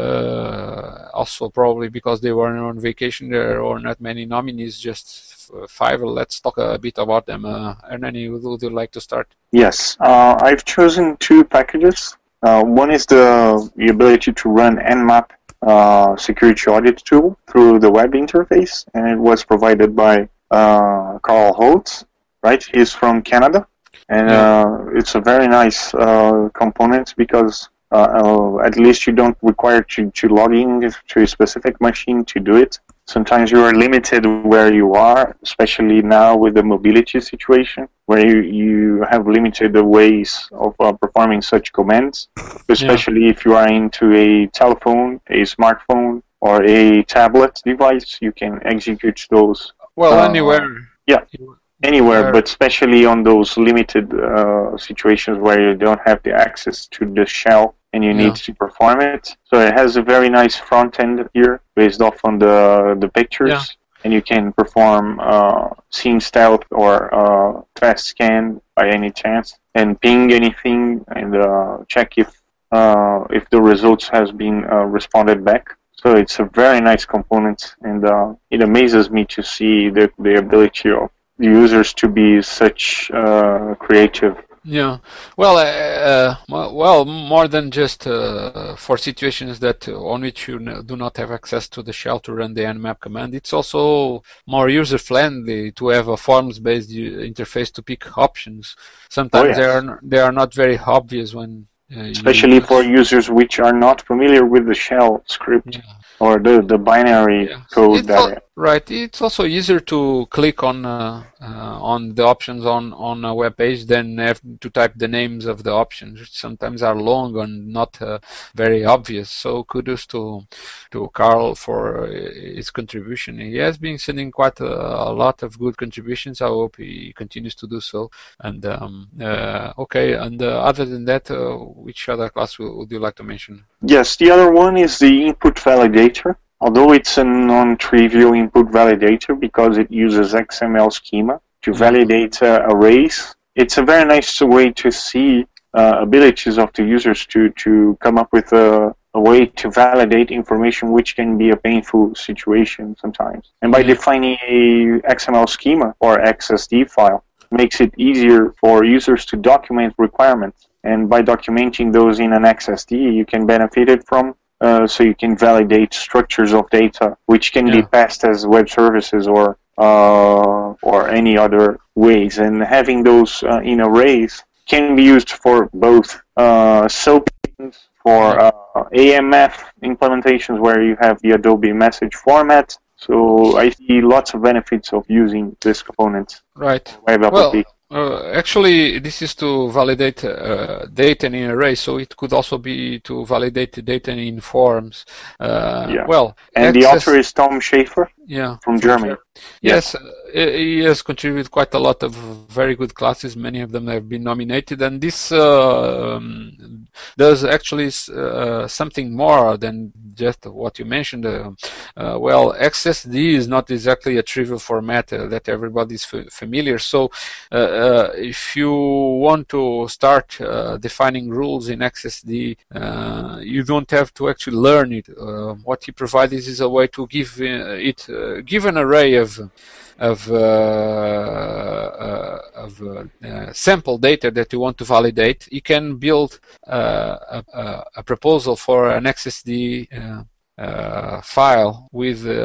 uh, also probably because they were on vacation, there were not many nominees, just five. Let's talk a bit about them. Uh, Hernani, would, would you like to start? Yes, uh, I've chosen two packages. Uh, one is the, the ability to run Nmap uh, security audit tool through the web interface, and it was provided by uh, Carl Holtz. Right, he's from Canada, and uh, it's a very nice uh, component because uh, uh, at least you don't require to, to log in to a specific machine to do it. Sometimes you are limited where you are, especially now with the mobility situation, where you, you have limited the ways of uh, performing such commands, especially yeah. if you are into a telephone, a smartphone, or a tablet device. You can execute those. Well, uh, anywhere. Yeah, anywhere, but especially on those limited uh, situations where you don't have the access to the shell and you yeah. need to perform it. So it has a very nice front end here based off on the the pictures, yeah. and you can perform uh, scene stealth or uh, fast scan by any chance, and ping anything and uh, check if uh, if the results has been uh, responded back. So it's a very nice component, and uh, it amazes me to see the the ability of the users to be such uh, creative. Yeah, well, uh, well, more than just uh, for situations that on which you do not have access to the shell to run the Nmap command, it's also more user-friendly to have a forms-based interface to pick options. Sometimes oh, yes. they are they are not very obvious when, uh, especially use... for users which are not familiar with the shell script. Yeah. Or the, the binary yeah. code. It's that al- right. It's also easier to click on uh, uh, on the options on, on a web page than have to type the names of the options, which sometimes are long and not uh, very obvious. So kudos to to Carl for his contribution. He has been sending quite a, a lot of good contributions. I hope he continues to do so. And um, uh, okay. And uh, other than that, uh, which other class would, would you like to mention? Yes, the other one is the input validator. Although it's a non-trivial input validator because it uses X M L schema to validate uh, arrays, it's a very nice way to see uh, abilities of the users to, to come up with a, a way to validate information which can be a painful situation sometimes. And by defining a X M L schema or X S D file, makes it easier for users to document requirements. And by documenting those in an X S D, you can benefit it from uh, so you can validate structures of data, which can Yeah. be passed as web services or uh, or any other ways. And having those uh, in arrays can be used for both uh, SOAP, for Yeah. uh, A M F implementations where you have the Adobe message format. So I see lots of benefits of using this component. Right. Web Well, application. uh, actually, this is to validate uh, data in array, so it could also be to validate data in forms. Uh, Yeah. Well, And the access- author is Tom Schaefer yeah, from Germany. Yes, uh, he has contributed quite a lot of very good classes. Many of them have been nominated, and this uh, um, does actually uh, something more than just what you mentioned. Uh, uh, well, X S D is not exactly a trivial format uh, that everybody is f- familiar. So, uh, uh, if you want to start uh, defining rules in X S D, uh, you don't have to actually learn it. Uh, what he provides is a way to give uh, it uh, give an array of of, uh, uh, of uh, uh, sample data that you want to validate. You can build uh, a, a proposal for an X S D uh, uh, file with uh,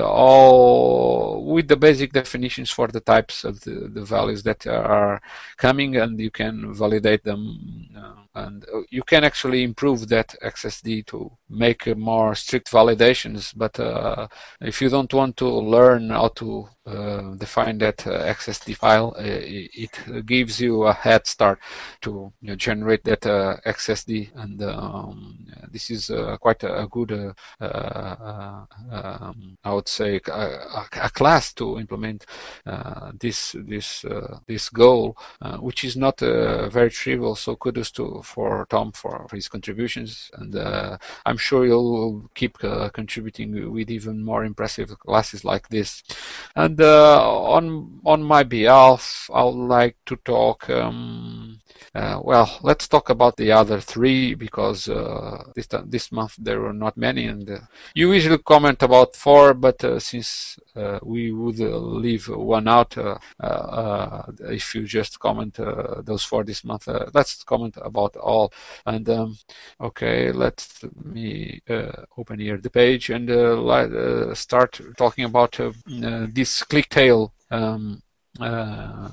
all with the basic definitions for the types of the, the values that are coming, and you can validate them. Uh, and you can actually improve that X S D to make more strict validations. But uh, if you don't want to learn how to uh, define that uh, X S D file, uh, it gives you a head start to you know, generate that uh, X S D, and um, this is uh, quite a, a good, uh, uh, um, I would say, a, a, a class to implement uh, this this uh, this goal, uh, which is not uh, very trivial. So kudos to for Tom for, for his contributions, and uh, I'm sure you'll keep uh, contributing with even more impressive classes like this. And uh, on on my behalf, I would like to talk. Um, uh, well, let's talk about the other three, because uh, this this month there were not many, and uh, you usually comment about four, but uh, since uh, we would uh, leave one out, uh, uh, if you just comment uh, those four this month, uh, let's comment about all. And um, okay, let me uh, open here the page and uh, uh, start talking about uh, uh, this ClickTale um, uh,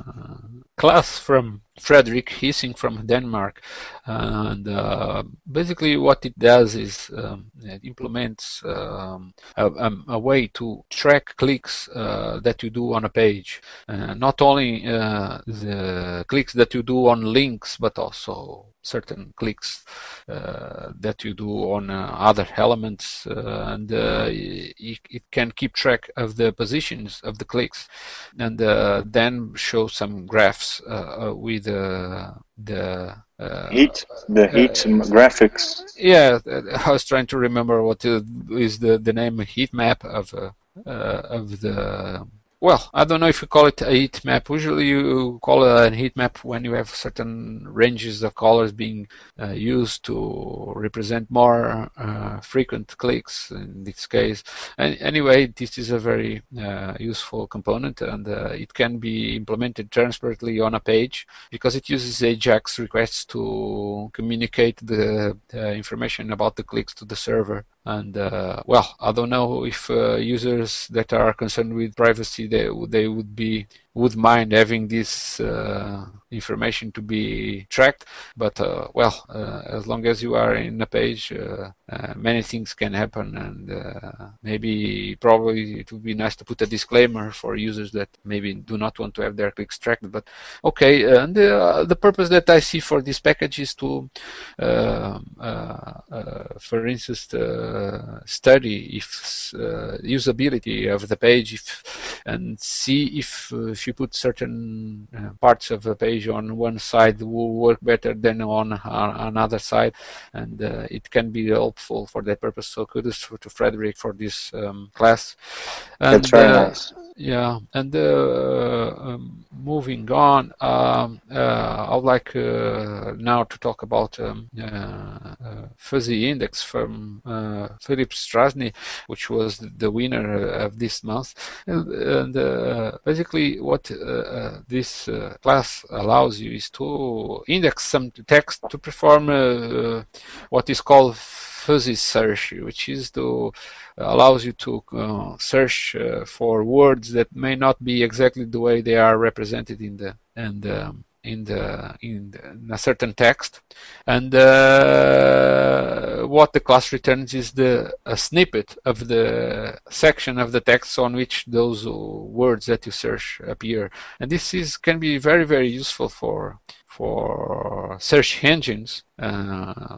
class from Frederick Hissing from Denmark. And uh, basically what it does is um, it implements um, a, a way to track clicks uh, that you do on a page. Uh, not only uh, the clicks that you do on links, but also certain clicks uh, that you do on uh, other elements, uh, and uh, it, it can keep track of the positions of the clicks, and uh, then show some graphs uh, with uh, the uh, heat, the heat uh, graphics. Yeah, I was trying to remember what is the the name heat map of uh, uh, of the. Well, I don't know if you call it a heat map. Usually you call it a heat map when you have certain ranges of colors being uh, used to represent more uh, frequent clicks in this case. And anyway, this is a very uh, useful component, and uh, it can be implemented transparently on a page because it uses AJAX requests to communicate the uh, information about the clicks to the server. And uh, well, I don't know if uh, users that are concerned with privacy, they they would be would mind having this uh, information to be tracked, but uh, well, uh, as long as you are in a page, uh, uh, many things can happen, and uh, maybe probably it would be nice to put a disclaimer for users that maybe do not want to have their clicks tracked. But okay, and uh, the purpose that I see for this package is to, uh, uh, uh, for instance, uh, study if uh, usability of the page, if and see if uh, if you put certain uh, parts of the page on one side will work better than on uh, another side, and uh, it can be helpful for that purpose. So kudos to, to Frederick for this um, class. And, That's very uh, nice. Yeah, and uh, um, moving on, um, uh, I would like uh, now to talk about um, uh, uh, Fuzzy Index from uh, Philip Strasny, which was the winner of this month. And, and uh, basically what uh, uh, this uh, class allows you is to index some text to perform uh, what is called fuzzy search, which is to allows you to uh, search uh, for words that may not be exactly the way they are represented in the and um, in the in, the, in a certain text, and uh, what the class returns is the a snippet of the section of the text on which those words that you search appear, and this is can be very very useful for for search engines. Uh,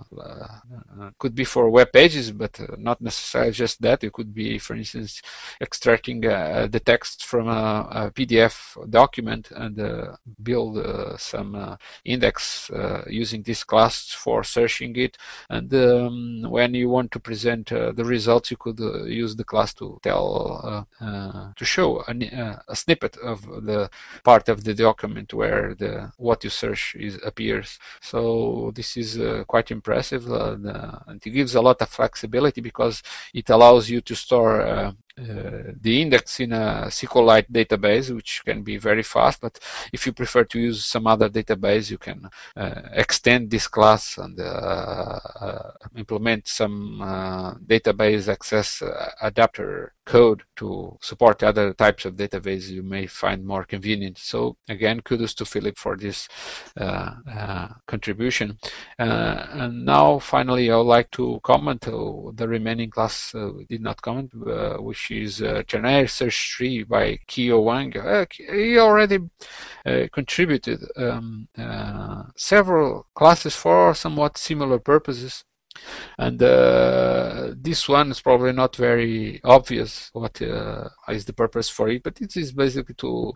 uh, could be for web pages, but uh, not necessarily just that. It could be, for instance, extracting uh, the text from a, a P D F document and uh, build uh, some uh, index uh, using this class for searching it. And um, when you want to present uh, the results, you could uh, use the class to tell, uh, uh, to show a, uh, a snippet of the part of the document where the what you search is appears. So this is Uh, quite impressive, uh, the, and it gives a lot of flexibility because it allows you to store uh, uh, the index in a SQLite database, which can be very fast. But if you prefer to use some other database, you can uh, extend this class and uh, uh, implement some uh, database access uh, adapter code to support other types of databases you may find more convenient. So again, kudos to Philip for this uh, uh, contribution. Uh, and now finally I would like to comment uh, the remaining class uh, we did not comment, uh, which is uh, Ternary Search Tree by Kyo Wang. Uh, he already uh, contributed um, uh, several classes for somewhat similar purposes. And uh, this one is probably not very obvious what uh, is the purpose for it, but it is basically to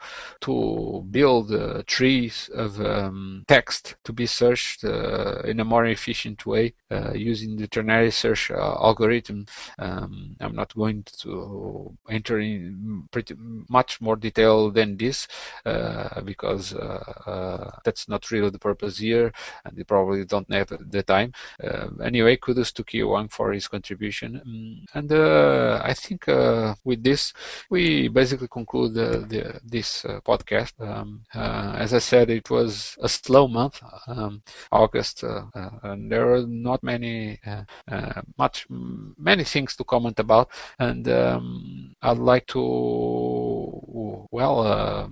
to build uh, trees of um, text to be searched uh, in a more efficient way uh, using the ternary search uh, algorithm. Um, I'm not going to enter in pretty much more detail than this uh, because uh, uh, that's not really the purpose here, and they probably don't have the time. Uh, anyway. Kudos to Kyo Wang for his contribution. Um, and uh, I think uh, with this, we basically conclude the, the, this uh, podcast. Um, uh, as I said, it was a slow month, um, August, uh, uh, and there are not many, uh, uh, much, many things to comment about. And um, I'd like to, well, uh,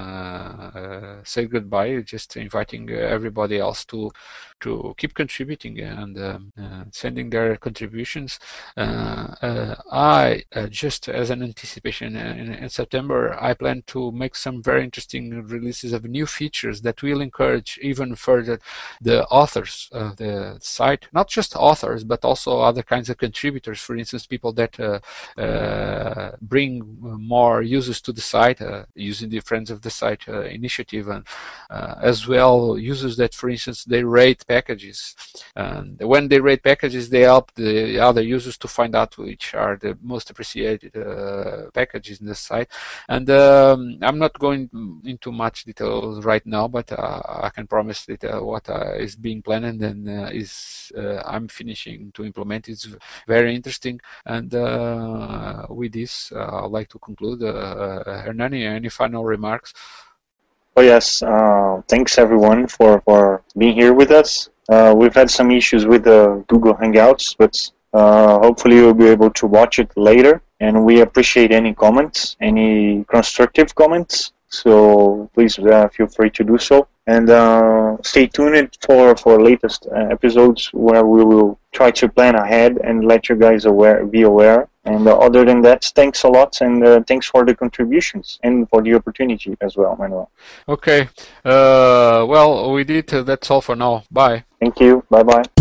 uh, say goodbye, just inviting everybody else to to keep contributing and um, uh, sending their contributions. Uh, uh, I, uh, just as an anticipation, uh, in, in September, I plan to make some very interesting releases of new features that will encourage even further the authors of the site, not just authors, but also other kinds of contributors, for instance, people that uh, uh, bring more users to the site, uh, using the Friends of the Site uh, initiative, and uh, as well users that, for instance, they rate packages, and when they rate packages, they help the other users to find out which are the most appreciated uh, packages in the site. And um, I'm not going into much details right now, but uh, I can promise that uh, what uh, is being planned and uh, is uh, I'm finishing to implement is very interesting. And uh, with this, uh, I'd like to conclude. Uh, Hernani, any final remarks? Oh yes, uh, thanks everyone for, for being here with us. Uh, we've had some issues with the Google Hangouts, but uh, hopefully you'll be able to watch it later. And we appreciate any comments, any constructive comments. So please uh, feel free to do so. And uh, stay tuned for, for latest uh, episodes where we will try to plan ahead and let you guys aware, be aware. And uh, other than that, thanks a lot, and uh, thanks for the contributions and for the opportunity as well, Manuel. Okay. Uh, well, we did. Uh, that's all for now. Bye. Thank you. Bye-bye.